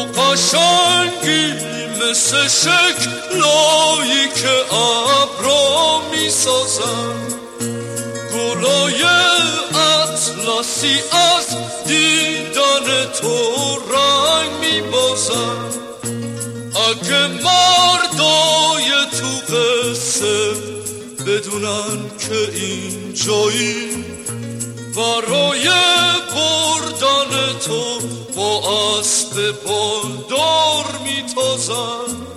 قشنگی مثل شکلایی که ابرا می سازن، گلای اطلسی از دیدن تو رنگ می بازن. اگه مردای تو قصه بدونن که این جایی برای بردن تو با اسب بالدار می تازن.